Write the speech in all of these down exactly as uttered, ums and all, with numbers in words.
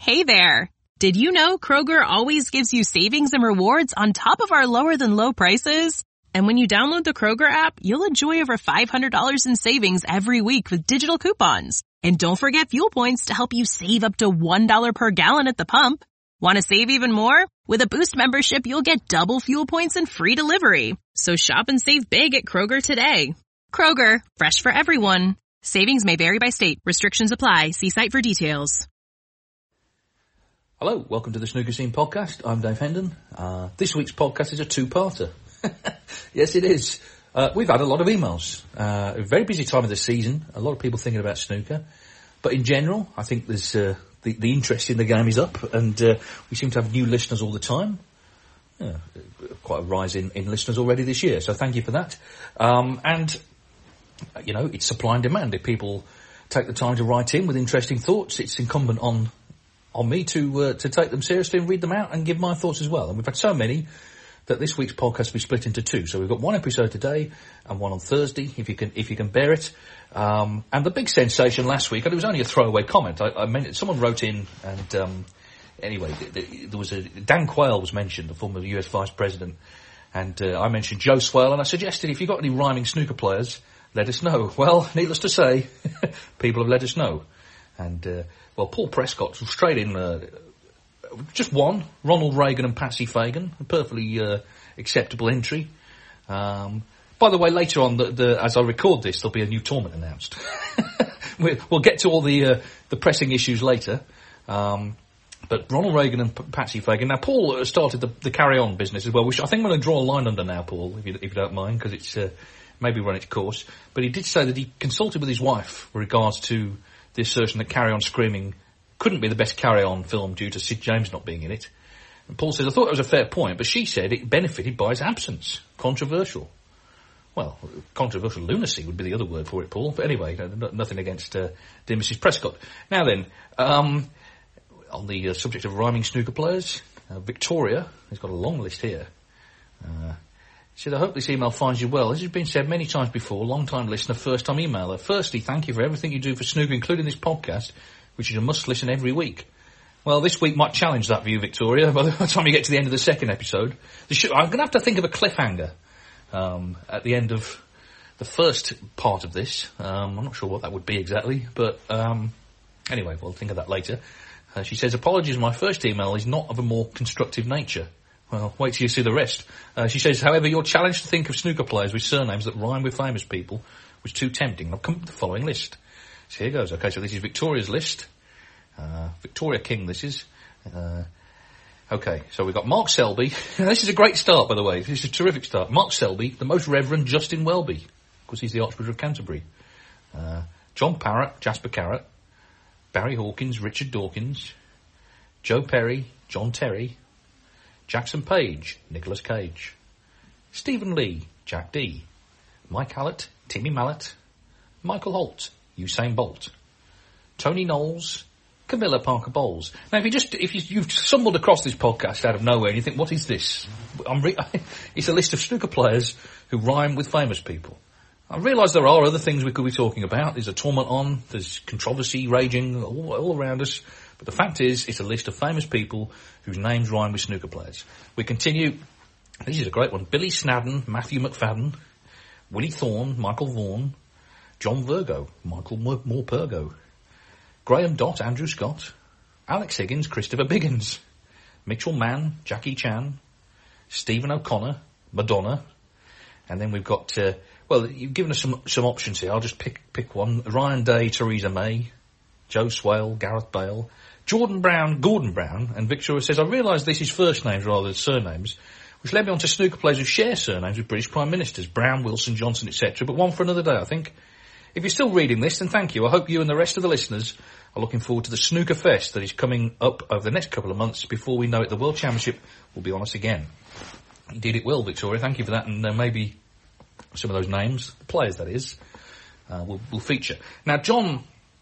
Hey there! Did you know Kroger always gives you savings and rewards on top of our lower-than-low prices? And when you download the Kroger app, you'll enjoy over five hundred dollars in savings every week with digital coupons. And don't forget fuel points to help you save up to one dollar per gallon at the pump. Want to save even more? With a Boost membership, you'll get double fuel points and free delivery. So shop and save big at Kroger today. Kroger, fresh for everyone. Savings may vary by state. Restrictions apply. See site for details. Hello, welcome to the Snooker Scene podcast. I'm Dave Hendon. Uh, this week's podcast is a two-parter. Yes, it is. Uh, we've had a lot of emails. Uh, a very busy time of the season. A lot of people thinking about snooker. But in general, I think there's uh, the, the interest in the game is up, and uh, we seem to have new listeners all the time. Yeah, quite a rise in, in listeners already this year, so thank you for that. Um, and, you know, it's supply and demand. If people take the time to write in with interesting thoughts, it's incumbent on on me to uh, to take them seriously and read them out and give my thoughts as well. And we've had so many that this week's podcast will be split into two. So we've got one episode today and one on Thursday, if you can if you can bear it. Um, and the big sensation last week, and it was only a throwaway comment. I, I meant someone wrote in, and um, anyway, the, the, there was a Dan Quayle was mentioned, the former U S Vice President, and uh, I mentioned Joe Swale, and I suggested if you've got any rhyming snooker players, let us know. Well, needless to say, people have let us know. And, uh, well, Paul Prescott, straight in, uh, just one, Ronald Reagan and Patsy Fagan, a perfectly uh, acceptable entry. Um, by the way, later on, the, the, as I record this, there'll be a new tournament announced. we'll, we'll get to all the uh, the pressing issues later. Um, but Ronald Reagan and P- Patsy Fagan. Now, Paul started the, the carry-on business as well, which I think I'm going to draw a line under now, Paul, if you, if you don't mind, because it's uh, maybe run its course. But he did say that he consulted with his wife with regards to the assertion that Carry On Screaming couldn't be the best Carry On film due to Sid James not being in it. And Paul says, I thought it was a fair point, but she said it benefited by its absence. Controversial. Well, controversial lunacy would be the other word for it, Paul. But anyway, no, nothing against uh, dear Missus Prescott. Now then, um, on the uh, subject of rhyming snooker players, uh, Victoria has got a long list here. Uh, She said, I hope this email finds you well. This has been said many times before, long-time listener, first-time emailer. Firstly, thank you for everything you do for snooker, including this podcast, which is a must-listen every week. Well, this week might challenge that view, Victoria, by the time you get to the end of the second episode. I'm going to have to think of a cliffhanger um, at the end of the first part of this. Um, I'm not sure what that would be exactly, but um, anyway, we'll think of that later. Uh, she says, apologies, my first email is not of a more constructive nature. Well, wait till you see the rest. Uh, she says, however, your challenge to think of snooker players with surnames that rhyme with famous people was too tempting. I've come up with the following list. So here goes. Okay, so this is Victoria's list. Uh, Victoria King, this is. Uh, okay, so we've got Mark Selby. This is a great start, by the way. This is a terrific start. Mark Selby, the Most Reverend Justin Welby, because he's the Archbishop of Canterbury. Uh, John Parrott, Jasper Carrott. Barry Hawkins, Richard Dawkins. Joe Perry, John Terry. Jackson Page, Nicolas Cage. Stephen Lee, Jack D. Mike Hallett, Timmy Mallet. Michael Holt, Usain Bolt. Tony Knowles, Camilla Parker Bowles. Now, if you just, if you, you've stumbled across this podcast out of nowhere and you think, what is this? I'm re- it's a list of snooker players who rhyme with famous people. I realise there are other things we could be talking about. There's a tournament on, there's controversy raging all, all around us. But the fact is, it's a list of famous people whose names rhyme with snooker players. We continue. This is a great one. Billy Snadden, Matthew McFadden, Willie Thorne, Michael Vaughan, John Virgo, Michael Morpurgo, Graham Dott, Andrew Scott, Alex Higgins, Christopher Biggins, Mitchell Mann, Jackie Chan, Stephen O'Connor, Madonna, and then we've got, uh, well, you've given us some, some options here. I'll just pick, pick one. Ryan Day, Theresa May, Joe Swale, Gareth Bale, Jordan Brown, Gordon Brown, and Victoria says, I realise this is first names rather than surnames, which led me on to snooker players who share surnames with British Prime Ministers, Brown, Wilson, Johnson, et cetera, but one for another day, I think. If you're still reading this, then thank you. I hope you and the rest of the listeners are looking forward to the Snooker Fest that is coming up over the next couple of months. Before we know it, the World Championship will be on us again. Indeed it will, Victoria. Thank you for that, and uh, maybe some of those names, the players that is, uh, will, will feature. Now, John,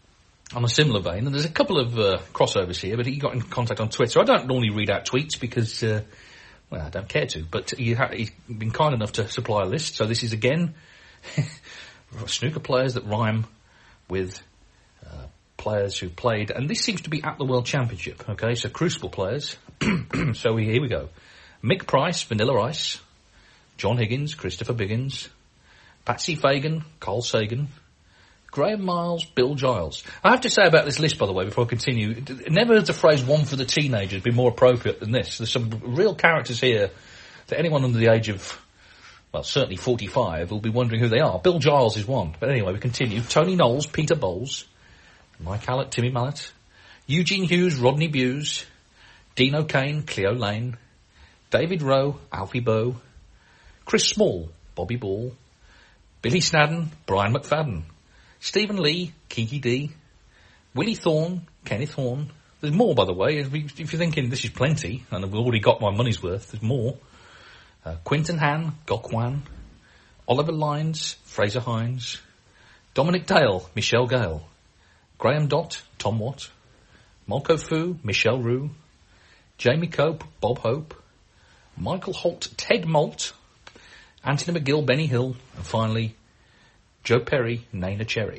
on a similar vein, and there's a couple of uh, crossovers here, but he got in contact on Twitter. I don't normally read out tweets because, uh, well, I don't care to, but he ha- he's been kind enough to supply a list. So this is, again, snooker players that rhyme with uh, players who played, and this seems to be at the World Championship, okay, so Crucible players. So we, here we go. Mick Price, Vanilla Ice. John Higgins, Christopher Biggins. Patsy Fagan, Carl Sagan. Graham Miles, Bill Giles. I have to say about this list, by the way, before I continue, never heard the phrase one for the teenagers be more appropriate than this. There's some real characters here that anyone under the age of, well, certainly forty-five will be wondering who they are. Bill Giles is one. But anyway, we continue. Tony Knowles, Peter Bowles. Mike Hallett, Timmy Mallet. Eugene Hughes, Rodney Buse. Dean O'Kane, Cleo Lane. David Rowe, Alfie Bowe. Chris Small, Bobby Ball. Billy Snadden, Brian McFadden. Stephen Lee, Kiki D. Willie Thorne, Kenneth Horne. There's more, by the way. If you're thinking this is plenty, and I've already got my money's worth, there's more. Uh, Quinton Han, Gok Wan. Oliver Lines, Fraser Hines. Dominic Dale, Michelle Gale. Graham Dott, Tom Watt. Marco Fu, Michelle Rue. Jamie Cope, Bob Hope. Michael Holt, Ted Molt. Anthony McGill, Benny Hill. And finally, Joe Perry, Naina Cherry.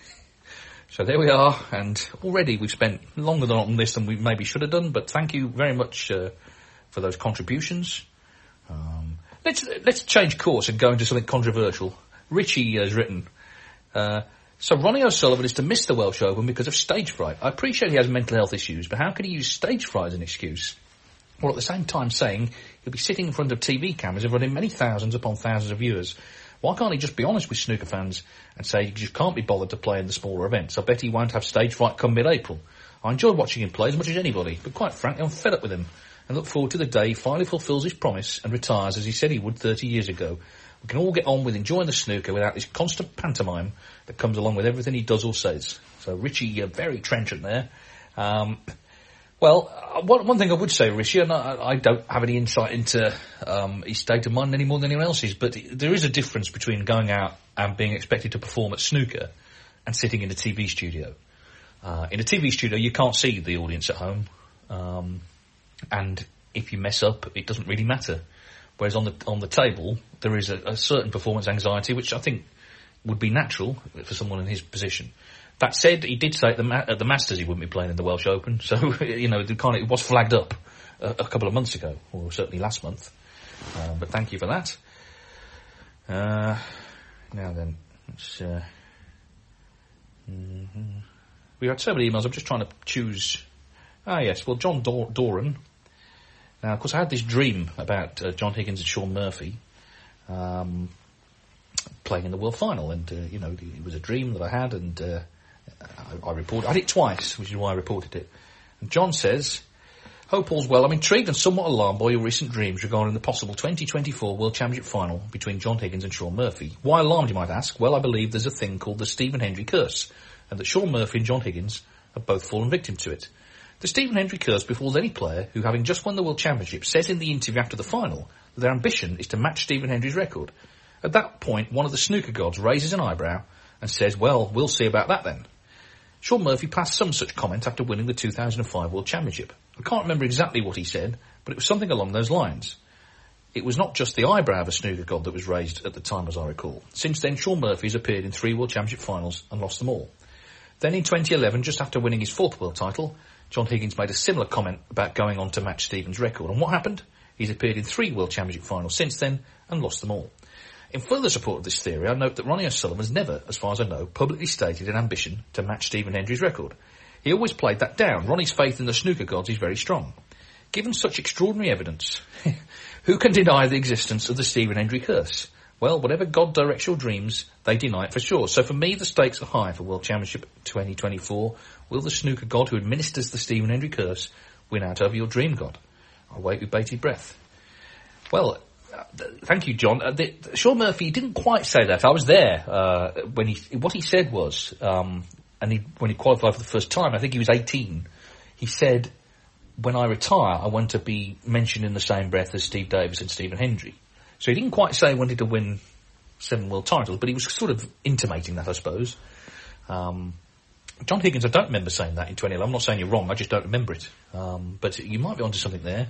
So there we are, and already we've spent longer on this than we maybe should have done, but thank you very much uh, for those contributions. Um, let's let's change course and go into something controversial. Richie has written, uh, so Ronnie O'Sullivan is to miss the Welsh Open because of stage fright. I appreciate he has mental health issues, but how can he use stage fright as an excuse? Or at the same time saying he'll be sitting in front of T V cameras in front of many thousands upon thousands of viewers. Why can't he just be honest with snooker fans and say he just can't be bothered to play in the smaller events? I bet he won't have stage fright come mid-April. I enjoy watching him play as much as anybody, but quite frankly I'm fed up with him and look forward to the day he finally fulfills his promise and retires as he said he would thirty years ago. We can all get on with enjoying the snooker without this constant pantomime that comes along with everything he does or says. So Richie, uh, very trenchant there. Um, well, uh, one, one thing I would say, Richie, and I, I don't have any insight into um, his state of mind any more than anyone else's, but there is a difference between going out and being expected to perform at snooker and sitting in a T V studio. Uh, in a T V studio, you can't see the audience at home, um, and if you mess up, it doesn't really matter. Whereas on the on the table, there is a, a certain performance anxiety, which I think would be natural for someone in his position. That said, he did say at the, Ma- at the Masters he wouldn't be playing in the Welsh Open, so, you know, it, kind of, it was flagged up a, a couple of months ago, or certainly last month. Uh, but thank you for that. Uh, now then, let's... Uh, mm-hmm. We had so many emails, I'm just trying to choose... Ah, yes, well, John Dor- Doran... Now, of course, I had this dream about uh, John Higgins and Shaun Murphy um, playing in the World Final, and, uh, you know, it was a dream that I had, and uh, I, I reported... I had it twice, which is why I reported it. And John says, hope all's well. I'm intrigued and somewhat alarmed by your recent dreams regarding the possible twenty twenty-four World Championship Final between John Higgins and Shaun Murphy. Why alarmed, you might ask? Well, I believe there's a thing called the Stephen Hendry curse, and that Shaun Murphy and John Higgins have both fallen victim to it. The Stephen Hendry curse befalls any player who, having just won the World Championship, says in the interview after the final that their ambition is to match Stephen Hendry's record. At that point, one of the snooker gods raises an eyebrow and says, well, we'll see about that then. Shaun Murphy passed some such comment after winning the two thousand five World Championship. I can't remember exactly what he said, but it was something along those lines. It was not just the eyebrow of a snooker god that was raised at the time, as I recall. Since then, Shaun Murphy has appeared in three World Championship finals and lost them all. Then in twenty eleven, just after winning his fourth world title, John Higgins made a similar comment about going on to match Stephen's record. And what happened? He's appeared in three World Championship finals since then and lost them all. In further support of this theory, I note that Ronnie O'Sullivan has never, as far as I know, publicly stated an ambition to match Stephen Hendry's record. He always played that down. Ronnie's faith in the snooker gods is very strong. Given such extraordinary evidence, who can deny the existence of the Stephen Hendry curse? Well, whatever God directs your dreams, they deny it for sure. So for me, the stakes are high for World Championship twenty twenty-four. Will the snooker god who administers the Stephen Hendry curse win out over your dream god? I wait with bated breath. Well, uh, th- thank you, John. Uh, the, the, Shaun Murphy didn't quite say that. I was there uh, when he. What he said was, um, and he, when he qualified for the first time, I think he was eighteen. He said, "When I retire, I want to be mentioned in the same breath as Steve Davis and Stephen Hendry." So he didn't quite say he wanted to win seven world titles, but he was sort of intimating that, I suppose. Um, John Higgins, I don't remember saying that in twenty eleven. I'm not saying you're wrong, I just don't remember it. Um, but you might be onto something there.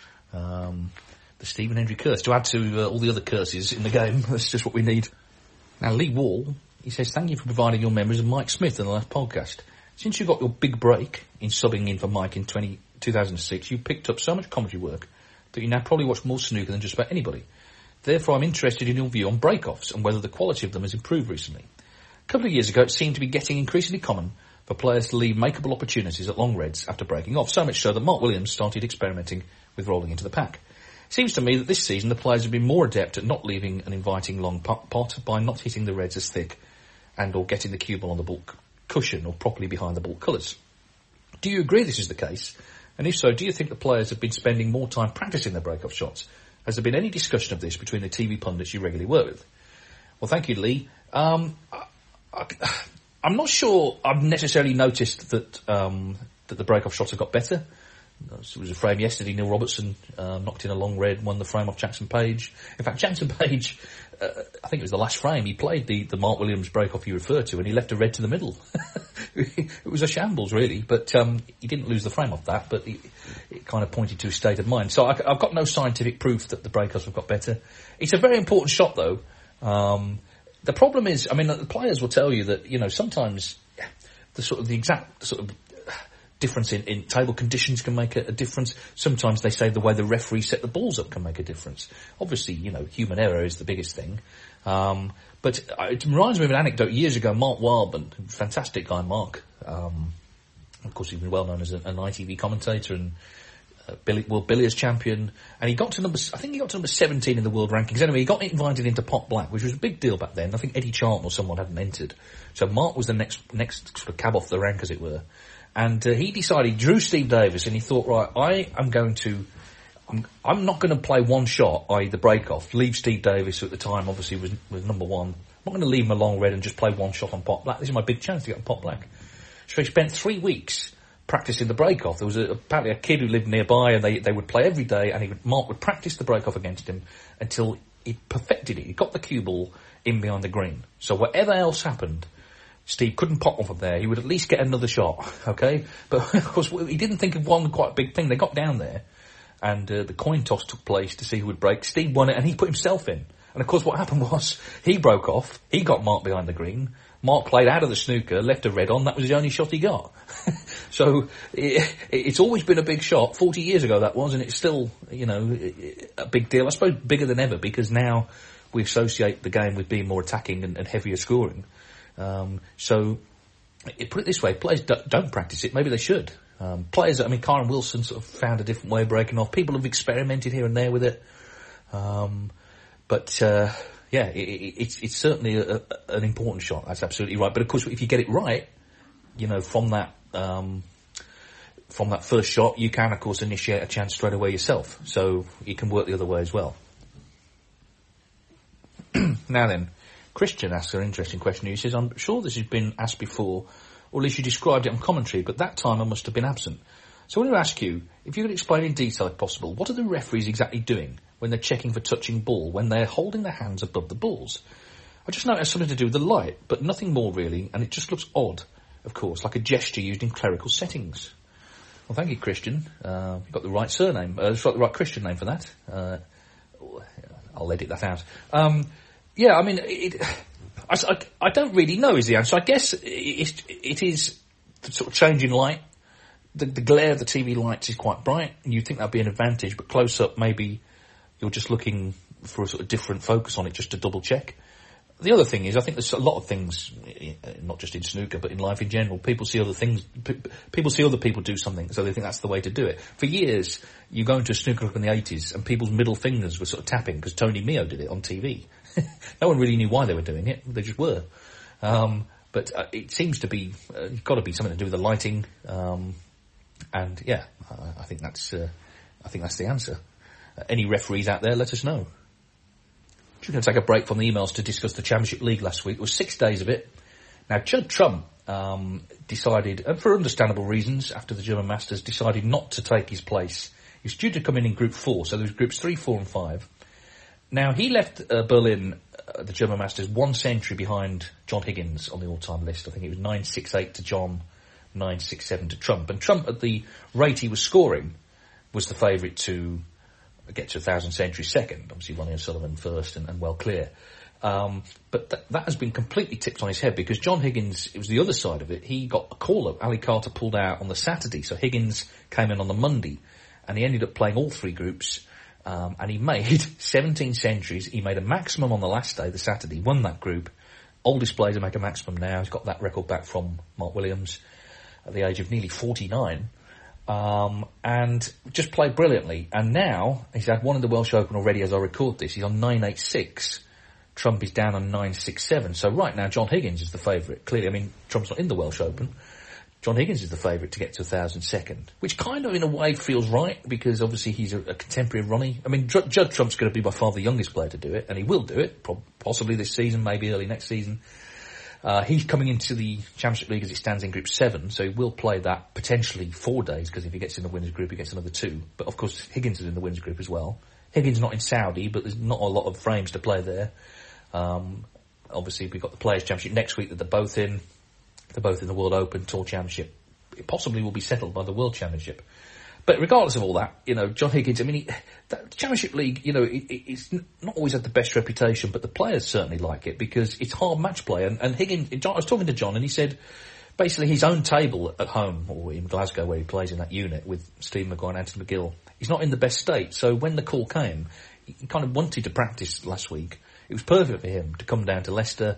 Um, the Stephen Hendry curse, to add to uh, all the other curses in the game. That's just what we need. Now, Lee Wall, he says, thank you for providing your memories of Mike Smith in the last podcast. Since you got your big break in subbing in for Mike in twenty, two thousand six, you picked up so much commentary work that you now probably watch more snooker than just about anybody. Therefore, I'm interested in your view on break-offs and whether the quality of them has improved recently. A couple of years ago, it seemed to be getting increasingly common for players to leave makeable opportunities at long reds after breaking off, so much so that Mark Williams started experimenting with rolling into the pack. It seems to me that this season the players have been more adept at not leaving an inviting long pot by not hitting the reds as thick and or getting the cue ball on the ball cushion or properly behind the ball colours. Do you agree this is the case? And if so, do you think the players have been spending more time practising their break-off shots? Has there been any discussion of this between the T V pundits you regularly work with? Well, thank you, Lee. Um, I, I, I'm not sure I've necessarily noticed that um, that the break-off shots have got better. There was a frame yesterday, Neil Robertson uh, knocked in a long red, won the frame off Jackson Page. In fact, Jackson Page, uh, I think it was the last frame, he played the, the Mark Williams break-off you referred to, and he left a red to the middle. It was a shambles, really, but um, he didn't lose the frame off that, but he, it kind of pointed to his state of mind. So I, I've got no scientific proof that the break-offs have got better. It's a very important shot, though. Um, the problem is, I mean, the players will tell you that, you know, sometimes the sort of the exact sort of difference in, in table conditions can make a, a difference. Sometimes they say the way the referee set the balls up can make a difference. Obviously, you know, human error is the biggest thing. Um, but it reminds me of an anecdote years ago. Mark Wildman, fantastic guy, Mark. Um, of course, he's been well known as a, an I T V commentator and uh, Billy, World Billiards champion. And he got to number, I think he got to number seventeen in the world rankings. Anyway, he got invited into Pot Black, which was a big deal back then. I think Eddie Charlton or someone hadn't entered. So Mark was the next, next sort of cab off the rank, as it were. And uh, he decided, he drew Steve Davis, and he thought, right, I am going to, I'm, I'm not going to play one shot, that is the break-off, leave Steve Davis, who at the time obviously was, was number one. I'm not going to leave him a long red and just play one shot on Pot Black. This is my big chance to get on Pot Black. So he spent three weeks practising the break-off. There was a, apparently a kid who lived nearby, and they, they would play every day, and he would, Mark would practice the break-off against him until he perfected it. He got the cue ball in behind the green. So whatever else happened, Steve couldn't pop one from there. He would at least get another shot, okay? But, of course, he didn't think of one quite big thing. They got down there, and uh, the coin toss took place to see who would break. Steve won it, and he put himself in. And, of course, what happened was he broke off. He got Mark behind the green. Mark played out of the snooker, left a red on. That was the only shot he got. So it, it's always been a big shot. Forty years ago that was, and it's still, you know, a big deal. I suppose bigger than ever, because now we associate the game with being more attacking and, and heavier scoring. Um, so, it, put it this way, players do, don't practice it, maybe they should. Um, players, I mean, Kyron Wilson sort of found a different way of breaking off. People have experimented here and there with it. Um, but, uh, yeah, it, it, it's, it's certainly a, a, an important shot, that's absolutely right. But of course, if you get it right, you know, from that, um, from that first shot, you can, of course, initiate a chance straight away yourself. So, it can work the other way as well. Now then, Christian asks an interesting question. He says, I'm sure this has been asked before, or at least you described it on commentary, but that time I must have been absent. So I want to ask you, if you could explain in detail if possible, what are the referees exactly doing when they're checking for touching ball, when they're holding their hands above the balls? I just know it has something to do with the light, but nothing more really, and it just looks odd, of course, like a gesture used in clerical settings. Well, thank you, Christian. Uh, you've got the right surname, uh, you've got the right Christian name for that. Uh, I'll edit that out. Um, Yeah, I mean, it, I, I, I don't really know is the answer. I guess it, it is the sort of change in light. The, the glare of the T V lights is quite bright, and you'd think that'd be an advantage, but close up, maybe you're just looking for a sort of different focus on it just to double check. The other thing is, I think there's a lot of things, not just in snooker, but in life in general, people see other things, people see other people do something, so they think that's the way to do it. For years, you go into a snooker club in the eighties, and people's middle fingers were sort of tapping, because Tony Meo did it on T V. No one really knew why they were doing it, they just were. Um, but uh, it seems to be, uh, it's got to be something to do with the lighting, um, and yeah, I, I think that's, uh, I think that's the answer. Uh, any referees out there, let us know. We're going to take a break from the emails to discuss the Championship League last week. It was six days of it. Now, Judd Trump um, decided, and for understandable reasons, after the German Masters, decided not to take his place. He was due to come in in Group four, so there was Groups three, four and five. Now, he left uh, Berlin, uh, the German Masters, one century behind John Higgins on the all-time list. I think it was nine six eight to John, nine six seven to Trump. And Trump, at the rate he was scoring, was the favourite to get to a thousand centuries second. Obviously, Ronnie O'Sullivan first and, and well clear. Um, but th- that has been completely tipped on his head because John Higgins, it was the other side of it. He got a call-up. Ali Carter pulled out on the Saturday, so Higgins came in on the Monday, and he ended up playing all three groups, um, and he made seventeen centuries. He made a maximum on the last day, the Saturday, won that group. Oldest player to make a maximum now. He's got that record back from Mark Williams at the age of nearly forty-nine. Um, and just played brilliantly. And now, he's had one in the Welsh Open already as I record this. He's on nine eight six. Trump is down on nine six seven. So right now, John Higgins is the favourite. Clearly, I mean, Trump's not in the Welsh Open. John Higgins is the favourite to get to one thousand second, which kind of, in a way, feels right, because obviously he's a, a contemporary Ronnie. I mean, Dr- Judd Trump's going to be by far the youngest player to do it, and he will do it, pro- possibly this season, maybe early next season. Uh, he's coming into the Championship League as it stands in Group seven, so he will play that potentially four days, because if he gets in the winners group, he gets another two. But of course, Higgins is in the winners group as well. Higgins not in Saudi, but there's not a lot of frames to play there. Um, obviously, we've got the Players' Championship next week that they're both in. They're both in the World Open Tour Championship. It possibly will be settled by the World Championship. But regardless of all that, you know, John Higgins, I mean, he, that Championship League, you know, it, it's not always had the best reputation, but the players certainly like it because it's hard match play. And, and Higgins, John, I was talking to John and he said basically his own table at home, or in Glasgow where he plays in that unit with Steve Maguire and Anthony McGill, he's not in the best state. So when the call came, he kind of wanted to practice last week. It was perfect for him to come down to Leicester.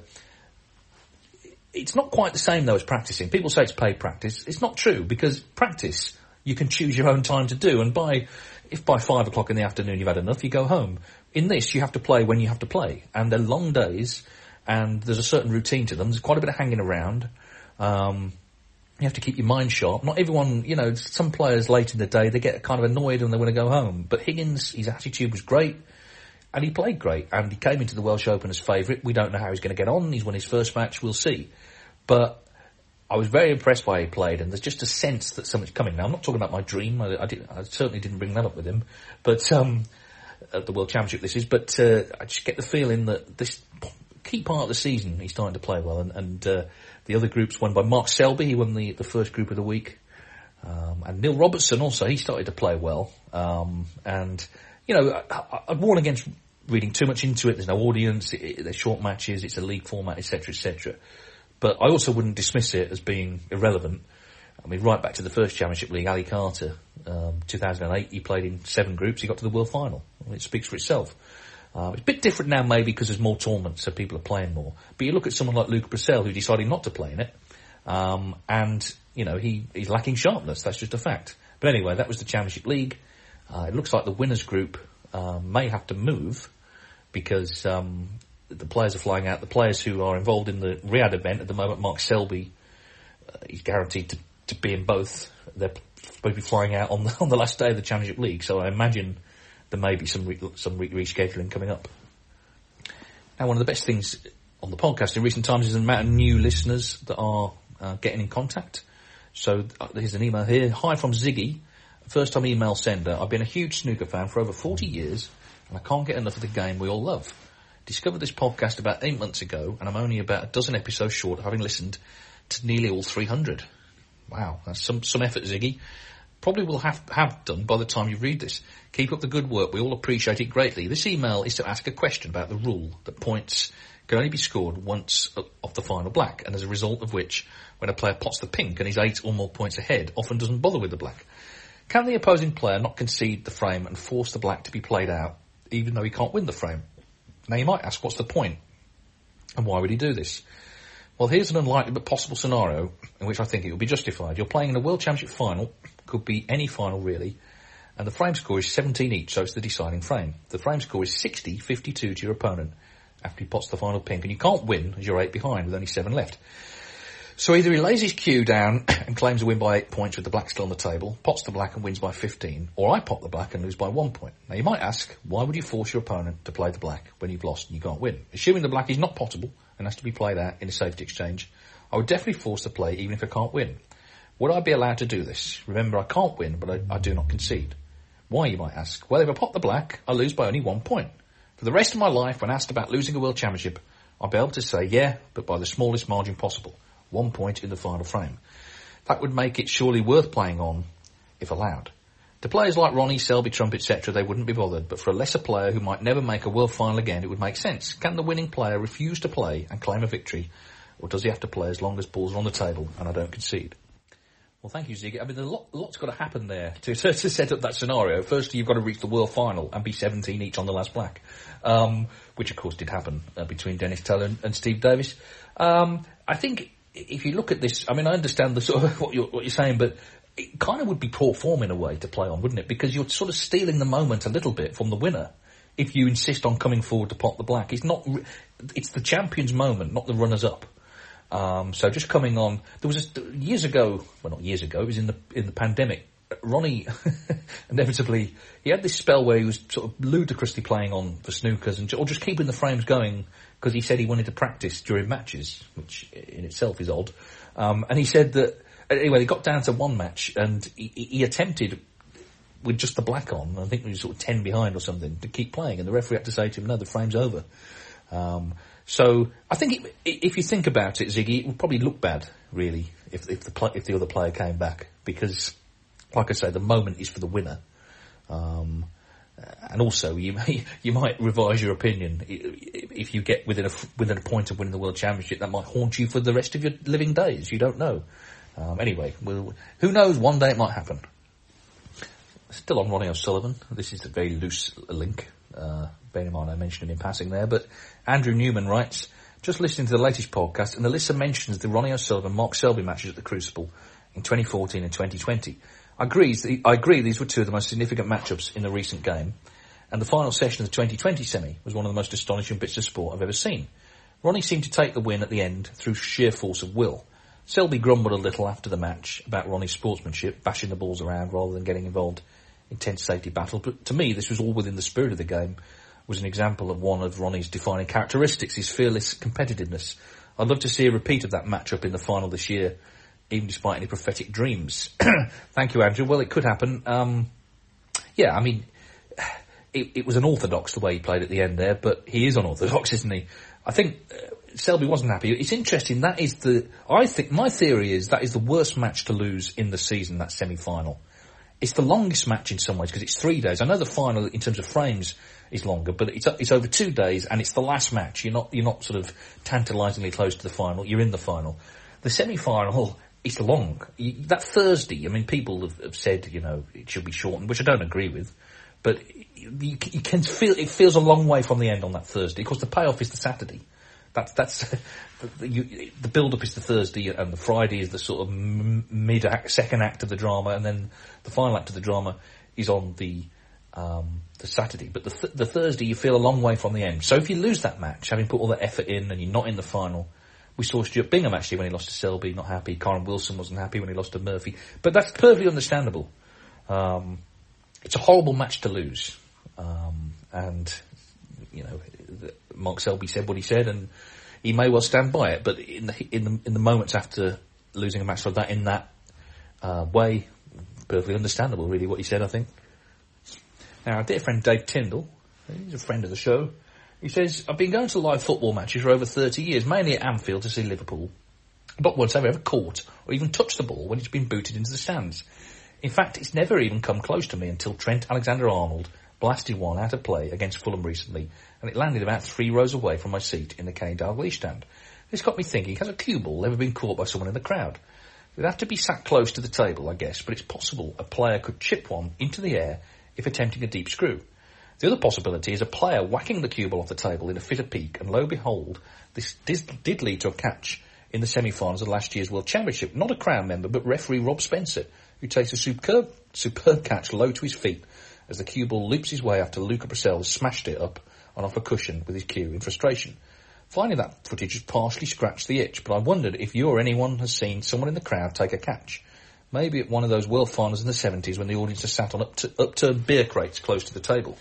It's not quite the same though as practicing. People say it's paid practice. It's not true because practice you can choose your own time to do, and by if by five o'clock in the afternoon you've had enough, you go home. In this, you have to play when you have to play, and they're long days, and there's a certain routine to them. There's quite a bit of hanging around. Um, you have to keep your mind sharp. Not everyone, you know, some players late in the day they get kind of annoyed and they want to go home. But Higgins, his attitude was great. And he played great, and he came into the Welsh Open as favourite. We don't know how he's going to get on. He's won his first match. We'll see. But I was very impressed by how he played, and there's just a sense that something's coming. Now, I'm not talking about my dream. I, I, did, I certainly didn't bring that up with him. But um, at the World Championship this is. But uh, I just get the feeling that this key part of the season, he's starting to play well. And, and uh, the other group's won by Mark Selby. He won the, the first group of the week. Um, and Neil Robertson also, he started to play well. Um, and... You know, I, I'd warn against reading too much into it. There's no audience. It, it, they're short matches. It's a league format, et cetera, et cetera. But I also wouldn't dismiss it as being irrelevant. I mean, right back to the first Championship League, Ali Carter, um, two thousand eight, he played in seven groups. He got to the World Final. I mean, it speaks for itself. Uh, it's a bit different now, maybe, because there's more tournaments, so people are playing more. But you look at someone like Luke Brissell, who decided not to play in it, um, and, you know, he, he's lacking sharpness. That's just a fact. But anyway, that was the Championship League. Uh, it looks like the winners group um, may have to move because um, the players are flying out. The players who are involved in the Riyadh event at the moment, Mark Selby, uh, he's guaranteed to, to be in both. They're supposed to be flying out on the, on the last day of the Championship League, so I imagine there may be some re- some re- rescheduling coming up. Now, one of the best things on the podcast in recent times is the amount of new listeners that are uh, getting in contact. So uh, here's an email here. Hi from Ziggy. First time email sender. I've been a huge snooker fan for over forty years and I can't get enough of the game we all love. Discovered this podcast about eight months ago and I'm only about a dozen episodes short of having listened to nearly all three hundred. Wow, that's some, some effort, Ziggy. Probably will have, have done by the time you read this. Keep up the good work. We all appreciate it greatly. This email is to ask a question about the rule that points can only be scored once off the final black, and as a result of which, when a player pots the pink and he's eight or more points ahead, often doesn't bother with the black. Can the opposing player not concede the frame and force the black to be played out, even though he can't win the frame? Now you might ask, what's the point? And why would he do this? Well, here's an unlikely but possible scenario in which I think it would be justified. You're playing in a World Championship final, could be any final really, and the frame score is seventeen each, so it's the deciding frame. The frame score is sixty fifty-two to your opponent after he pots the final pink, and you can't win as you're eight behind with only seven left. So either he lays his cue down and claims a win by eight points with the black still on the table, pots the black and wins by fifteen, or I pot the black and lose by one point. Now you might ask, why would you force your opponent to play the black when you've lost and you can't win? Assuming the black is not potable and has to be played out in a safety exchange, I would definitely force the play even if I can't win. Would I be allowed to do this? Remember, I can't win, but I, I do not concede. Why, you might ask? Well, if I pot the black, I lose by only one point. For the rest of my life, when asked about losing a World Championship, I'll be able to say, yeah, but by the smallest margin possible. One point in the final frame. That would make it surely worth playing on, if allowed. To players like Ronnie, Selby, Trump, et cetera, they wouldn't be bothered, but for a lesser player who might never make a world final again, it would make sense. Can the winning player refuse to play and claim a victory, or does he have to play as long as balls are on the table and I don't concede? Well, thank you, Ziggy. I mean, there's a lot, lot's got to happen there to, to, to set up that scenario. Firstly, you've got to reach the world final and be seventeen each on the last black, um, which, of course, did happen uh, between Dennis Taylor and, and Steve Davis. Um, I think if you look at this, I mean, I understand the sort of what you're, what you're saying, but it kind of would be poor form in a way to play on, wouldn't it? Because you're sort of stealing the moment a little bit from the winner if you insist on coming forward to pot the black. It's not, it's the champion's moment, not the runners-up. Um, so just coming on, there was a, years ago, well not years ago, it was in the in the pandemic. Ronnie, inevitably, he had this spell where he was sort of ludicrously playing on for snookers and or just keeping the frames going because he said he wanted to practice during matches, which in itself is odd. Um, and he said that. Anyway, they got down to one match, and he, he attempted, with just the black on, I think he was sort of ten behind or something, to keep playing, and the referee had to say to him, no, the frame's over. Um, so, I think it, if you think about it, Ziggy, it would probably look bad, really, if, if, the, if the other player came back, because, like I say, the moment is for the winner. Um, and also, you may, you might revise your opinion. If you get within a, within a point of winning the World Championship, that might haunt you for the rest of your living days. You don't know. Um, anyway, we'll, who knows, one day it might happen. Still on Ronnie O'Sullivan. This is a very loose link. Uh, bear in mind I mentioned him in passing there, but Andrew Newman writes, just listening to the latest podcast, and Alyssa mentions the Ronnie O'Sullivan Mark Selby matches at the Crucible in twenty fourteen and twenty twenty. I agree, I agree these were two of the most significant matchups in the recent game, and the final session of the twenty twenty semi was one of the most astonishing bits of sport I've ever seen. Ronnie seemed to take the win at the end through sheer force of will. Selby grumbled a little after the match about Ronnie's sportsmanship, bashing the balls around rather than getting involved in tense safety battle. But to me, this was all within the spirit of the game, was an example of one of Ronnie's defining characteristics, his fearless competitiveness. I'd love to see a repeat of that matchup in the final this year, even despite any prophetic dreams. Thank you, Andrew. Well, it could happen. Um, yeah, I mean, it, it was unorthodox the way he played at the end there, but he is unorthodox, isn't he? I think uh, Selby wasn't happy. It's interesting, that is the, I think, my theory is that is the worst match to lose in the season, that semi-final. It's the longest match in some ways because it's three days. I know the final in terms of frames is longer, but it's it's over two days and it's the last match. You're not, you're not sort of tantalisingly close to the final. You're in the final. The semi-final, it's long. You, that Thursday, I mean, people have, have said, you know, it should be shortened, which I don't agree with, but you, you can feel, it feels a long way from the end on that Thursday because the payoff is the Saturday. That's, that's, the, you, the build-up is the Thursday and the Friday is the sort of mid-act, second act of the drama, and then the final act of the drama is on the, um, the Saturday. But the, th- the Thursday, you feel a long way from the end. So if you lose that match, having put all that effort in and you're not in the final, we saw Stuart Bingham actually when he lost to Selby, not happy. Karen Wilson wasn't happy when he lost to Murphy. But that's perfectly understandable. Um, it's a horrible match to lose. Um, and, you know, Mark Selby said what he said, and he may well stand by it. But in the in the in the moments after losing a match like that in that uh, way, perfectly understandable, really, what he said. I think. Now, our dear friend Dave Tyndall, he's a friend of the show. He says, "I've been going to live football matches for over thirty years, mainly at Anfield to see Liverpool. Not once have I ever caught or even touched the ball when it's been booted into the stands. In fact, it's never even come close to me until Trent Alexander-Arnold blasted one out of play against Fulham recently, and it landed about three rows away from my seat in the Kenny Dalglish stand. This got me thinking, has a cue ball ever been caught by someone in the crowd? It'd have to be sat close to the table, I guess, but it's possible a player could chip one into the air if attempting a deep screw. The other possibility is a player whacking the cue ball off the table in a fit of pique, and lo and behold, this did lead to a catch in the semi-finals of last year's World Championship. Not a Crown member, but referee Rob Spencer, who takes a superb, superb catch low to his feet as the cue ball loops his way after Luca Bracell has smashed it up and off a cushion with his cue in frustration. Finding that footage has partially scratched the itch, but I wondered if you or anyone has seen someone in the crowd take a catch. Maybe at one of those world finals in the seventies when the audience are sat on up to, upturned beer crates close to the table.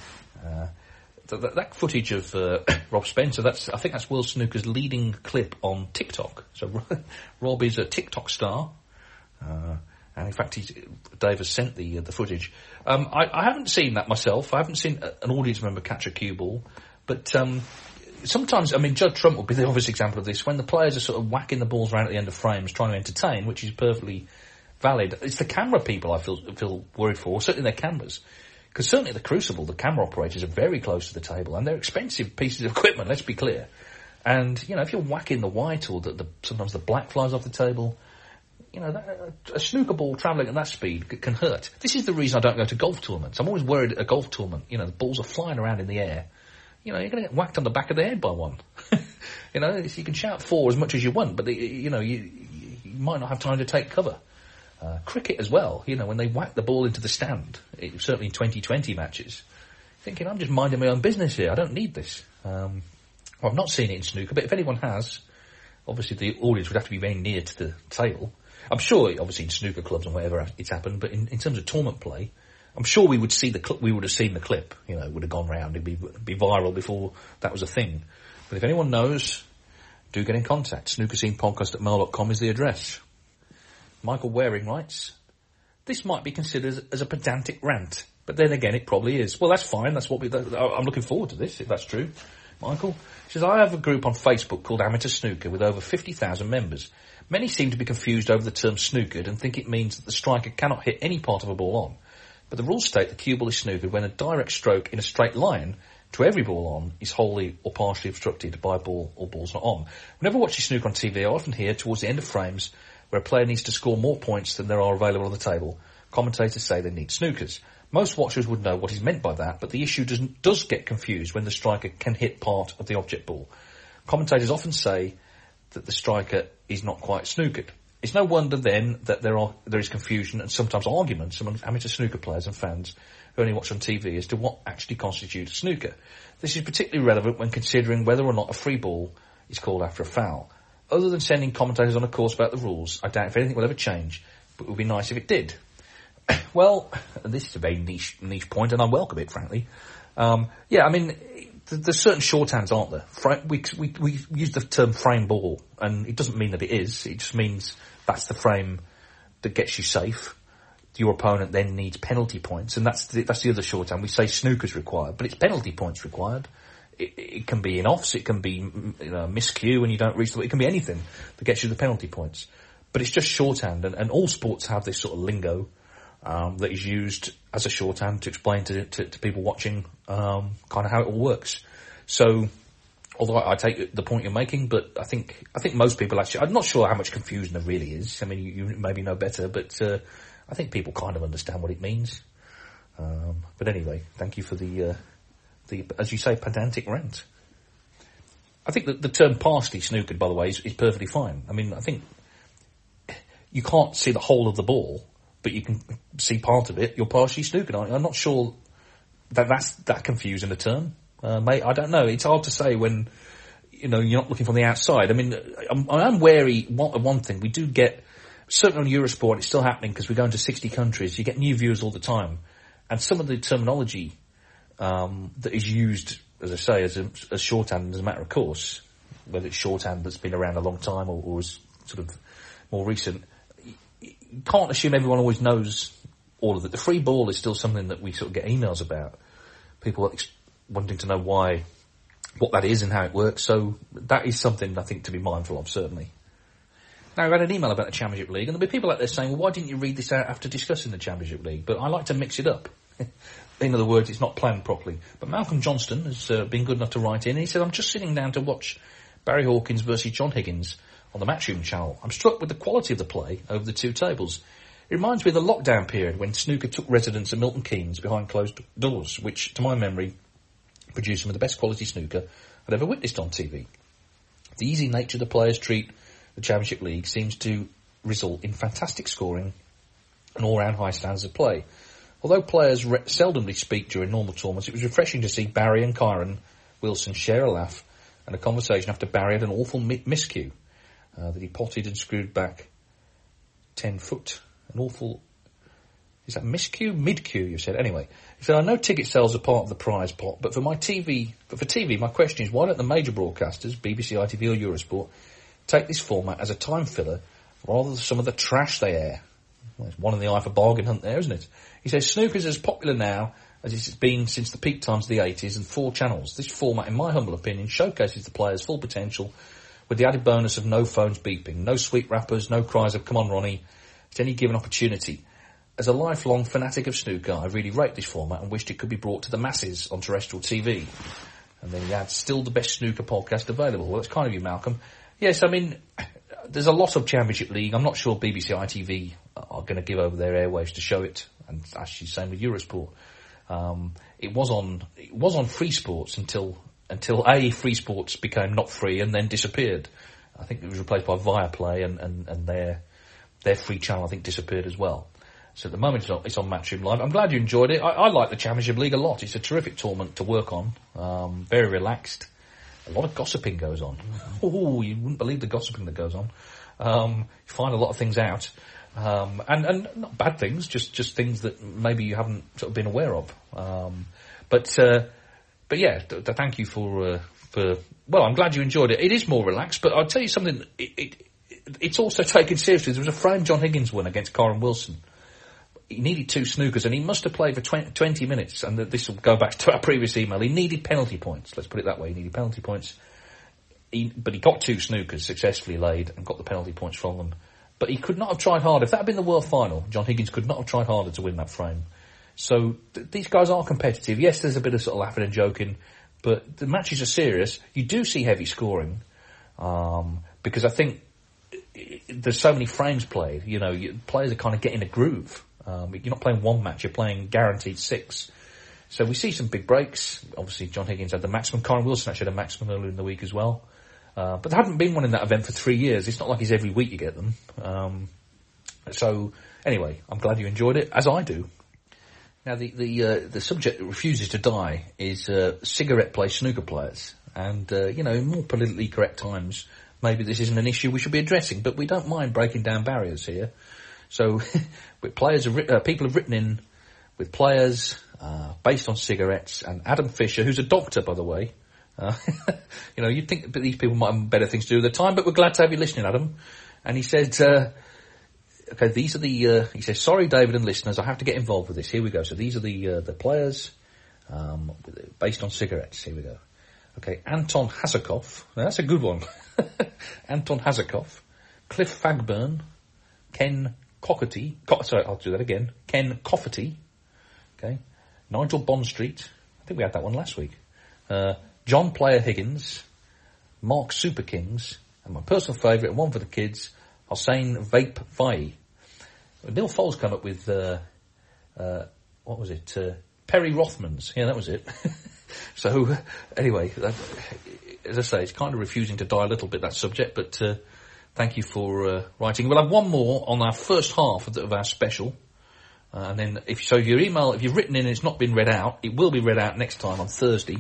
Uh, th- th- that footage of uh, Rob Spencer, that's I think that's World Snooker's leading clip on TikTok. So Rob is a TikTok star. Uh, And in fact, he's, Dave has sent the uh, the footage. Um, I, I haven't seen that myself. I haven't seen a, an audience member catch a cue ball. But um, sometimes, I mean, Judd Trump would be the obvious example of this. When the players are sort of whacking the balls around at the end of frames, trying to entertain, which is perfectly valid. It's the camera people I feel feel worried for, certainly their cameras. Because certainly at the Crucible, the camera operators are very close to the table, and they're expensive pieces of equipment, let's be clear. And, you know, if you're whacking the white or the, the sometimes the black flies off the table, you know, that, a snooker ball travelling at that speed can hurt. This is the reason I don't go to golf tournaments. I'm always worried at a golf tournament, you know, the balls are flying around in the air. You know, you're going to get whacked on the back of the head by one. You know, you can shout four as much as you want, but, the, you know, you, you might not have time to take cover. Uh, cricket as well, you know, when they whack the ball into the stand, it, certainly in twenty twenty matches, thinking, I'm just minding my own business here, I don't need this. Um, well, I've not seen it in snooker, but if anyone has, obviously the audience would have to be very near to the table. I'm sure, obviously, in snooker clubs and wherever it's happened, but in, in terms of tournament play, I'm sure we would see the cl- we would have seen the clip, you know, it would have gone round, it'd be, be viral before that was a thing. But if anyone knows, do get in contact. snookerscenepodcast at mail dot com is the address. Michael Waring writes, this might be considered as a pedantic rant, but then again it probably is. Well, that's fine, that's what we, that, I'm looking forward to this, if that's true. Michael says, I have a group on Facebook called Amateur Snooker with over fifty thousand members. Many seem to be confused over the term snookered and think it means that the striker cannot hit any part of a ball on. But the rules state the cue ball is snookered when a direct stroke in a straight line to every ball on is wholly or partially obstructed by a ball or balls not on. Whenever watching snooker on T V, I often hear towards the end of frames where a player needs to score more points than there are available on the table, commentators say they need snookers. Most watchers would know what is meant by that, but the issue doesn't, does get confused when the striker can hit part of the object ball. Commentators often say that the striker is not quite snookered. It's no wonder then that there are there is confusion and sometimes arguments among amateur snooker players and fans who only watch on T V as to what actually constitutes snooker. This is particularly relevant when considering whether or not a free ball is called after a foul. Other than sending commentators on a course about the rules, I doubt if anything will ever change, but it would be nice if it did. Well, this is a very niche niche point, and I welcome it, frankly. Um, yeah, I mean, th- there's certain shorthands, aren't there? Fra- we, we, we use the term frame ball, and it doesn't mean that it is. It just means that's the frame that gets you safe. Your opponent then needs penalty points, and that's the, that's the other shorthand. We say snooker's required, but it's penalty points required. It, it can be in offs, it can be, you know, miscue when you don't reach the, it can be anything that gets you the penalty points. But it's just shorthand, and, and all sports have this sort of lingo um, that is used as a shorthand to explain to, to, to people watching um, kind of how it all works. So, although I, I take the point you're making, but I think I think most people actually, I'm not sure how much confusion there really is. I mean, you, you maybe know better, but uh, I think people kind of understand what it means. Um, but anyway, thank you for the... Uh, The, as you say, pedantic rant. I think that the term partially snookered, by the way, is, is perfectly fine. I mean, I think you can't see the whole of the ball, but you can see part of it. You're partially snookered. I'm not sure that that's that confusing a term. Uh, mate, I don't know. It's hard to say when, you know, you're not looking from the outside. I mean, I'm, I'm wary of one thing. We do get, certainly on Eurosport, it's still happening because we go into sixty countries. You get new viewers all the time. And some of the terminology Um, that is used, as I say, as a as shorthand as a matter of course, whether it's shorthand that's been around a long time or, or is sort of more recent, you can't assume everyone always knows all of it. The free ball is still something that we sort of get emails about, people ex- wanting to know why, what that is and how it works, so that is something I think to be mindful of, certainly. Now, I had an email about the Championship League, and there'll be people out there saying, well, why didn't you read this out after discussing the Championship League? But I like to mix it up. In other words, it's not planned properly. But Malcolm Johnston has uh, been good enough to write in, and he said, I'm just sitting down to watch Barry Hawkins versus John Higgins on the Matchroom channel. I'm struck with the quality of the play over the two tables. It reminds me of the lockdown period when snooker took residence at Milton Keynes behind closed doors, which, to my memory, produced some of the best quality snooker I'd ever witnessed on T V. The easy nature the players treat the Championship League seems to result in fantastic scoring and all-round high standards of play. Although players re- seldomly speak during normal tournaments, it was refreshing to see Barry and Kyron Wilson share a laugh and a conversation after Barry had an awful mi- miscue uh, that he potted and screwed back ten foot. An awful... Is that miscue? Mid-cue, you said. Anyway, he said, I know ticket sales are part of the prize pot, but for my T V, but for T V, my question is, why don't the major broadcasters, B B C, I T V or Eurosport, take this format as a time filler rather than some of the trash they air? Well, it's one in the eye for bargain hunt there, isn't it? He says, snooker is as popular now as it's been since the peak times of the eighties and four channels. This format, in my humble opinion, showcases the player's full potential with the added bonus of no phones beeping, no sweet rappers, no cries of, come on, Ronnie. at any given opportunity. As a lifelong fanatic of snooker, I really rate this format and wished it could be brought to the masses on terrestrial T V. And then he adds, still the best snooker podcast available. Well, that's kind of you, Malcolm. Yes, I mean, there's a lot of Championship League. I'm not sure B B C I T V are going to give over their airwaves to show it. And actually, same with Eurosport. Um, it was on, it was on Free Sports until, until A, Free Sports became not free and then disappeared. I think it was replaced by Viaplay and, and, and their, their free channel, I think, disappeared as well. So at the moment it's on, it's on Matchroom Live. I'm glad you enjoyed it. I, I like the Championship League a lot. It's a terrific tournament to work on. Um, very relaxed. A lot of gossiping goes on. Oh, you wouldn't believe the gossiping that goes on. Um, you find a lot of things out. Um, and, and not bad things, just, just things that maybe you haven't sort of been aware of. Um, but, uh, but yeah, th- th- thank you for, uh, for, well, I'm glad you enjoyed it. It is more relaxed, but I'll tell you something, it, it, it's also taken seriously. There was a frame John Higgins won against Corin Wilson. He needed two snookers, and he must have played for twenty minutes, and this will go back to our previous email. He needed penalty points, let's put it that way. He needed penalty points. He, but he got two snookers successfully laid and got the penalty points from them. But he could not have tried harder. If that had been the World Final, John Higgins could not have tried harder to win that frame. So th- these guys are competitive. Yes, there's a bit of sort of laughing and joking, but the matches are serious. You do see heavy scoring, um, because I think there's so many frames played. You know, you, players are kind of getting a groove. Um, you're not playing one match, you're playing guaranteed six. So we see some big breaks. Obviously, John Higgins had the maximum. Corin Wilson actually had a maximum earlier in the week as well. Uh, but there hadn't been one in that event for three years. It's not like it's every week you get them. Um, so, anyway, I'm glad you enjoyed it, as I do. Now, the the, uh, the subject that refuses to die is uh, cigarette play snooker players. And, uh, you know, in more politically correct times, maybe this isn't an issue we should be addressing, but we don't mind breaking down barriers here. So, with players, have, uh, people have written in with players uh, based on cigarettes, and Adam Fisher, who's a doctor, by the way. Uh, you know, you'd think that these people might have better things to do with their time, but we're glad to have you listening, Adam. And he said, uh, okay, these are the, uh, he says, sorry, David and listeners, I have to get involved with this. Here we go. So these are the, uh, the players, um, based on cigarettes. Here we go. Okay, Anton Hazakoff. Now, that's a good one. Anton Hazakoff. Cliff Fagburn. Ken Cockerty. Co- sorry, I'll do that again. Ken Cofferty. Okay. Nigel Bondstreet. I think we had that one last week. Uh, John Player Higgins. Mark Superkings. And my personal favourite, and one for the kids, Hossein Vape Vai. Neil Foles come up with, uh, uh, what was it? Uh, Perry Rothmans. Yeah, that was it. So, uh, anyway, that, as I say, it's kind of refusing to die a little bit, that subject, but uh, thank you for uh, writing. We'll have one more on our first half of, the, of our special. Uh, and then, if so, if your email, if you've written in and it's not been read out, it will be read out next time on Thursday.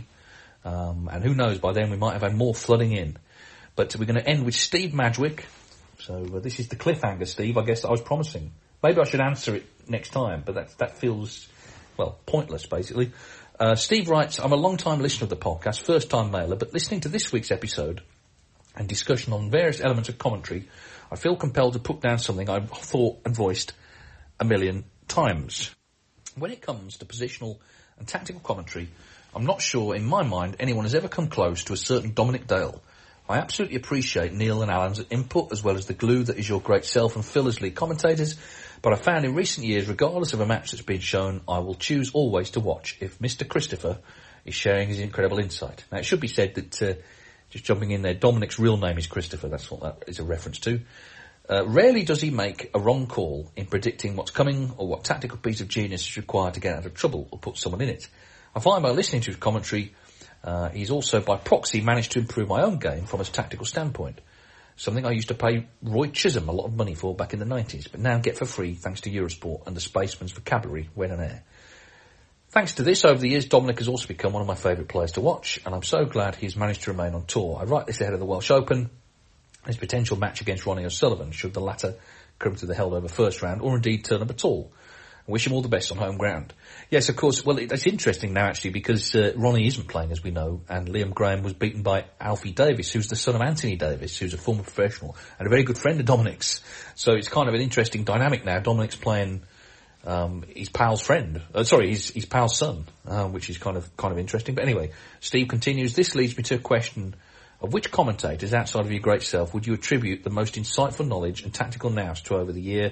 Um, and who knows, by then we might have had more flooding in. But we're going to end with Steve Madgwick. So uh, this is the cliffhanger, Steve, I guess I was promising. Maybe I should answer it next time, but that, that feels, well, pointless, basically. Uh, Steve writes, I'm a long-time listener of the podcast, first-time mailer, but listening to this week's episode and discussion on various elements of commentary, I feel compelled to put down something I've thought and voiced a million times. When it comes to positional and tactical commentary, I'm not sure, in my mind, anyone has ever come close to a certain Dominic Dale. I absolutely appreciate Neil and Alan's input, as well as the glue that is your great self and Phil as lead commentators, but I found in recent years, regardless of a match that's been shown, I will choose always to watch if Mister Christopher is sharing his incredible insight. Now, it should be said that, uh, just jumping in there, Dominic's real name is Christopher, that's what that is a reference to. Uh, rarely does he make a wrong call in predicting what's coming or what tactical piece of genius is required to get out of trouble or put someone in it. I find by listening to his commentary, uh, he's also by proxy managed to improve my own game from a tactical standpoint. Something I used to pay Roy Chisholm a lot of money for back in the nineties, but now get for free thanks to Eurosport and the Spaceman's vocabulary when on air. Thanks to this, over the years, Dominic has also become one of my favourite players to watch, and I'm so glad he's managed to remain on tour. I write this ahead of the Welsh Open, his potential match against Ronnie O'Sullivan, should the latter come to the held over first round, or indeed turn up at all. I wish him all the best on home ground. Yes, of course, well, it's interesting now, actually, because uh, Ronnie isn't playing, as we know, and Liam Graham was beaten by Alfie Davis, who's the son of Anthony Davis, who's a former professional, and a very good friend of Dominic's. So it's kind of an interesting dynamic now. Dominic's playing um, his pal's friend, uh, sorry, his, his pal's son, uh, which is kind of kind of interesting. But anyway, Steve continues, this leads me to a question of which commentators, outside of your great self, would you attribute the most insightful knowledge and tactical nous to over the year?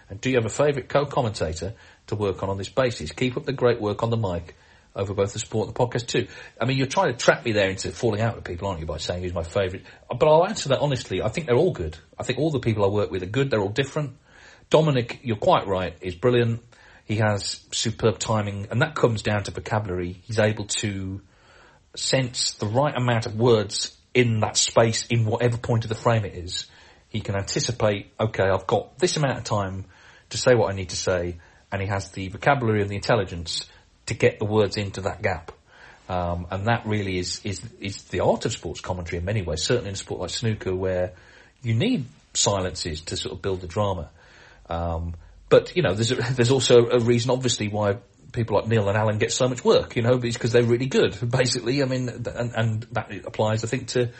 And do you have a favourite co-commentator to work on on this basis? Keep up the great work on the mic over both the sport and the podcast too. I mean, you're trying to trap me there into falling out with people, aren't you, by saying who's my favourite? But I'll answer that honestly. I think they're all good. I think all the people I work with are good. They're all different. Dominic, you're quite right, is brilliant. He has superb timing, and that comes down to vocabulary. He's able to sense the right amount of words in that space, in whatever point of the frame it is. He can anticipate, okay, I've got this amount of time to say what I need to say, and he has the vocabulary and the intelligence to get the words into that gap. Um, and that really is, is, is the art of sports commentary in many ways, certainly in a sport like snooker where you need silences to sort of build the drama. Um, but, you know, there's a, there's also a reason, obviously, why people like Neil and Alan get so much work, you know, it's because they're really good, basically. I mean, and, and that applies, I think, to,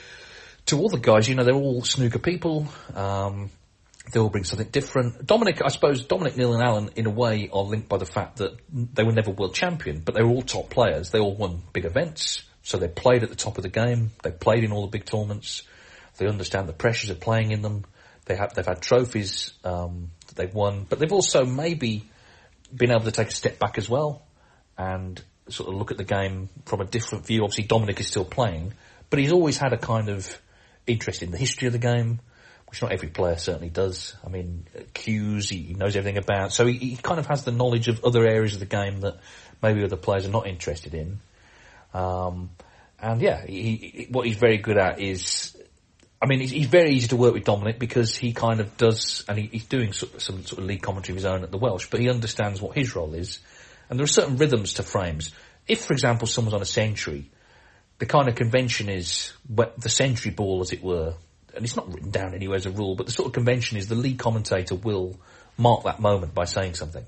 to all the guys. You know, they're all snooker people. Um, they all bring something different. Dominic, I suppose, Dominic, Neil and Alan, in a way, are linked by the fact that they were never world champion, but they were all top players. They all won big events, so they played at the top of the game. They played in all the big tournaments. They understand the pressures of playing in them. They have, they've had trophies, um, that they've won, but they've also maybe been able to take a step back as well and sort of look at the game from a different view. Obviously, Dominic is still playing, but he's always had a kind of interest in the history of the game, which not every player certainly does. I mean, cues, he knows everything about, so he, he kind of has the knowledge of other areas of the game that maybe other players are not interested in. Um, and yeah, he, he, what he's very good at is, I mean, he's, he's very easy to work with Dominic because he kind of does, and he, he's doing sort of, some sort of league commentary of his own at the Welsh, but he understands what his role is. And there are certain rhythms to frames. If, for example, someone's on a century, the kind of convention is the century ball, as it were, and it's not written down anywhere as a rule, but the sort of convention is the league commentator will mark that moment by saying something.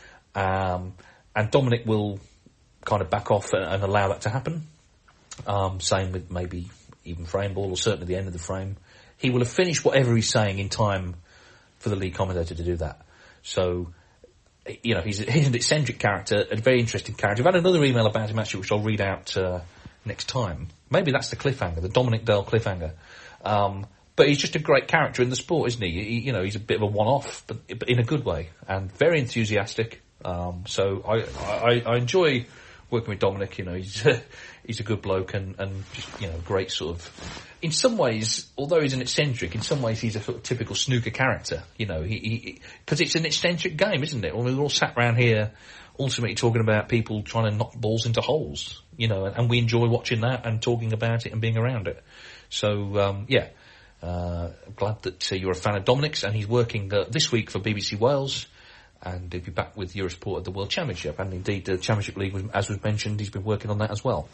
Um, and Dominic will kind of back off and, and allow that to happen. Um, same with maybe even frame ball, or certainly the end of the frame. He will have finished whatever he's saying in time for the lead commentator to do that. So, you know, he's, he's an eccentric character, a very interesting character. I've had another email about him, actually, which I'll read out uh, next time. Maybe that's the cliffhanger, the Dominic Dale cliffhanger. Um, but he's just a great character in the sport, isn't he? he you know, he's a bit of a one-off, but, but in a good way, and very enthusiastic. Um, so I, I, I enjoy working with Dominic. You know, he's uh, he's a good bloke and, and just, you know, great sort of, in some ways, although he's an eccentric, in some ways he's a sort of typical snooker character, you know, he, he, cause it's an eccentric game, isn't it? Well, we're all sat around here ultimately talking about people trying to knock balls into holes, you know, and, and we enjoy watching that and talking about it and being around it. So, um, yeah, uh, I'm glad that uh, you're a fan of Dominic's, and he's working uh, this week for B B C Wales, and he'll be back with Eurosport at the World Championship, and indeed the Championship League, was, as was mentioned, he's been working on that as well.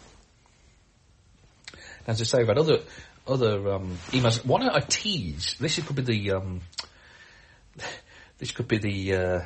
As I say, we've had other, other um, emails. Why don't I tease? This could be the, um, this could be the, uh,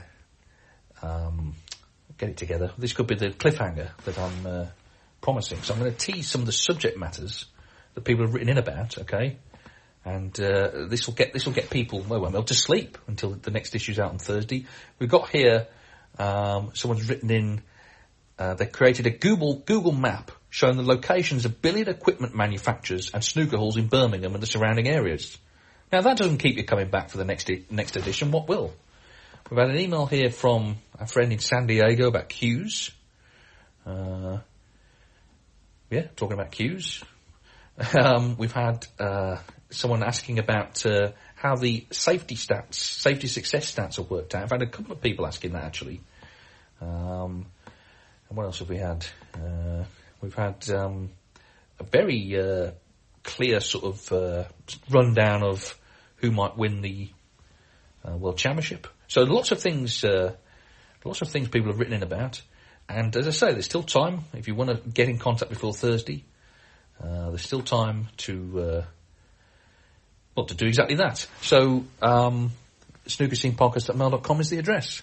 um, get it together. This could be the cliffhanger that I'm uh, promising. So I'm going to tease some of the subject matters that people have written in about, okay? And uh, this will get this will get people well, well to sleep until the next issue's out on Thursday. We've got here um, someone's written in. Uh, they created a Google Google map showing the locations of billiard equipment manufacturers and snooker halls in Birmingham and the surrounding areas. Now that doesn't keep you coming back for the next e- next edition. What will? We've had an email here from a friend in San Diego about cues. Uh, yeah, talking about cues. Um, we've had uh, someone asking about uh, how the safety stats, safety success stats are worked out. I've had a couple of people asking that, actually. Um, and what else have we had? Uh, we've had um, a very uh, clear sort of uh, rundown of who might win the uh, World Championship. So lots of things, uh, lots of things people have written in about. And as I say, there's still time if you want to get in contact before Thursday. Uh, there's still time to, uh, well, to do exactly that. So, um, snooker scene podcast at mail dot com is the address.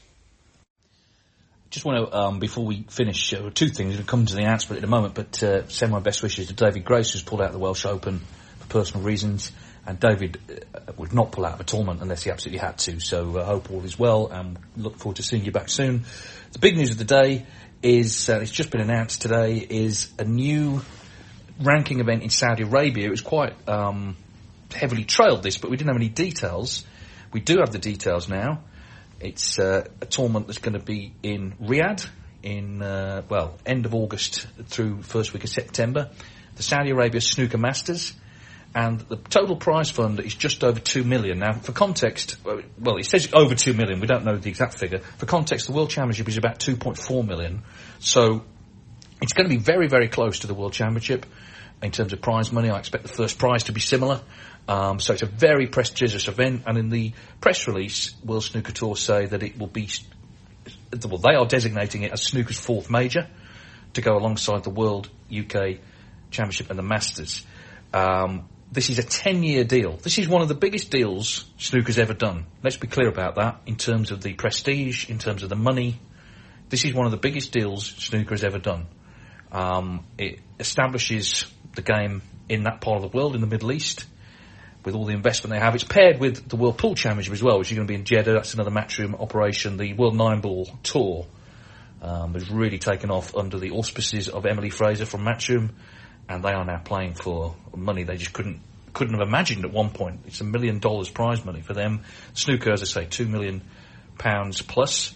Just want to, um, before we finish, uh, two things. We'll come to the announcement in a moment, but uh, send my best wishes to David Grace, who's pulled out of the Welsh Open for personal reasons. And David uh, would not pull out of a tournament unless he absolutely had to. So I uh, hope all is well, and look forward to seeing you back soon. The big news of the day is, uh, it's just been announced today, is a new ranking event in Saudi Arabia. It was quite um, heavily trailed, this, but we didn't have any details. We do have the details now. It's uh, a tournament that's going to be in Riyadh in, uh, well, end of August through first week of September. The Saudi Arabia Snooker Masters. And the total prize fund is just over two million. Now, for context, well, it says over two million. We don't know the exact figure. For context, the World Championship is about two point four million. So it's going to be very, very close to the World Championship in terms of prize money. I expect the first prize to be similar. Um, so it's a very prestigious event. And in the press release, World Snooker Tour say that it will be, well, they are designating it as snooker's fourth major to go alongside the World, U K Championship and the Masters. Um, This is a ten-year deal. This is one of the biggest deals snooker's ever done. Let's be clear about that in terms of the prestige, in terms of the money. This is one of the biggest deals snooker has ever done. Um, it establishes the game in that part of the world, in the Middle East, with all the investment they have. It's paired with the World Pool Championship as well, which is going to be in Jeddah. That's another Matchroom operation. The World Nine Ball Tour um, has really taken off under the auspices of Emily Fraser from Matchroom. And they are now playing for money they just couldn't couldn't have imagined at one point. It's a million dollars prize money for them. Snooker, as I say, two million pounds plus.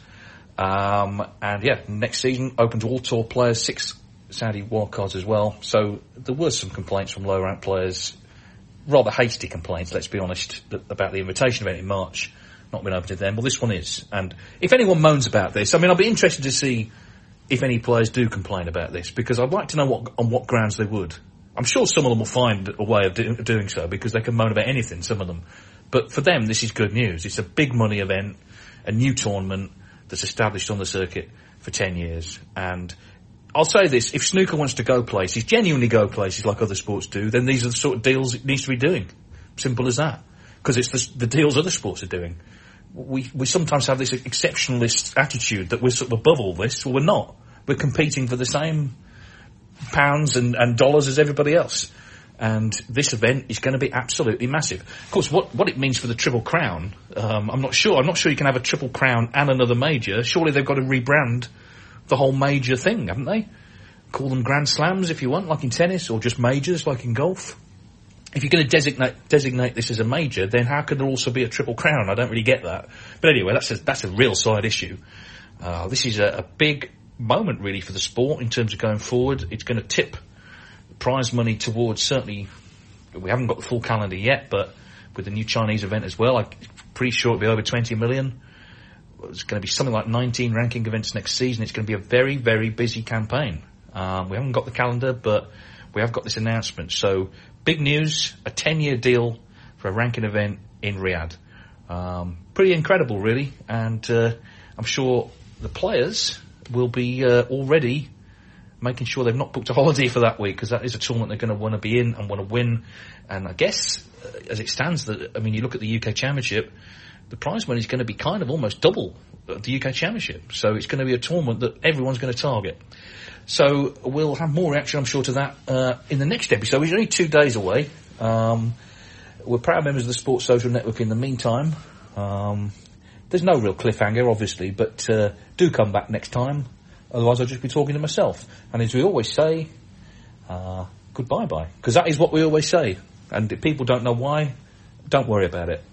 Um, and yeah, next season open to all tour players, six Saudi wildcards as well. So there were some complaints from low ranked players, rather hasty complaints, let's be honest, about the invitation event in March not being open to them. Well, this one is. And if anyone moans about this, I mean, I'll be interested to see if any players do complain about this, because I'd like to know what on what grounds they would. I'm sure some of them will find a way of do, doing so, because they can moan about anything, some of them. But for them, this is good news. It's a big money event, a new tournament that's established on the circuit for ten years. And I'll say this, if snooker wants to go places, genuinely go places like other sports do, then these are the sort of deals it needs to be doing. Simple as that. Because it's the, the deals other sports are doing. We, we sometimes have this exceptionalist attitude that we're sort of above all this. Well, we're not. We're competing for the same pounds and, and dollars as everybody else. And this event is going to be absolutely massive. Of course, what, what it means for the Triple Crown, um, I'm not sure. I'm not sure you can have a Triple Crown and another major. Surely they've got to rebrand the whole major thing, haven't they? Call them Grand Slams if you want, like in tennis, or just majors like in golf. If you're going to designate designate this as a major, then how could there also be a Triple Crown? I don't really get that. But anyway, that's a, that's a real side issue. Uh, this is a, a big moment, really, for the sport in terms of going forward. It's going to tip prize money towards, certainly, we haven't got the full calendar yet, but with the new Chinese event as well, I'm pretty sure it'll be over twenty million. It's going to be something like nineteen ranking events next season. It's going to be a very, very busy campaign. Um, we haven't got the calendar, but we have got this announcement. So, big news, a ten-year deal for a ranking event in Riyadh. Um, pretty incredible, really. And uh, I'm sure the players will be uh, already making sure they've not booked a holiday for that week, because that is a tournament they're going to want to be in and want to win. And I guess, uh, as it stands, that I mean, you look at the U K Championship, the prize money is going to be kind of almost double the U K Championship. So it's going to be a tournament that everyone's going to target. So we'll have more reaction, I'm sure, to that uh, in the next episode, which is only two days away. Um, we're proud members of the Sports Social Network in the meantime. Um, there's no real cliffhanger, obviously, but uh, do come back next time. Otherwise, I'll just be talking to myself. And as we always say, uh, goodbye-bye. Because that is what we always say. And if people don't know why, don't worry about it.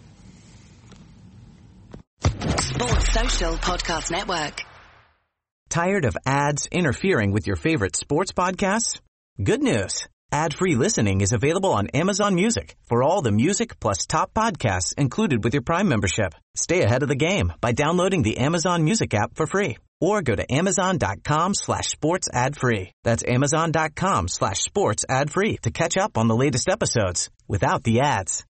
Sports Social Podcast Network. Tired of ads interfering with your favorite sports podcasts? Good news. Ad-free listening is available on Amazon Music for all the music plus top podcasts included with your Prime membership. Stay ahead of the game by downloading the Amazon Music app for free, or go to amazon.com slash sports ad free. That's amazon.com slash sports ad free to catch up on the latest episodes without the ads.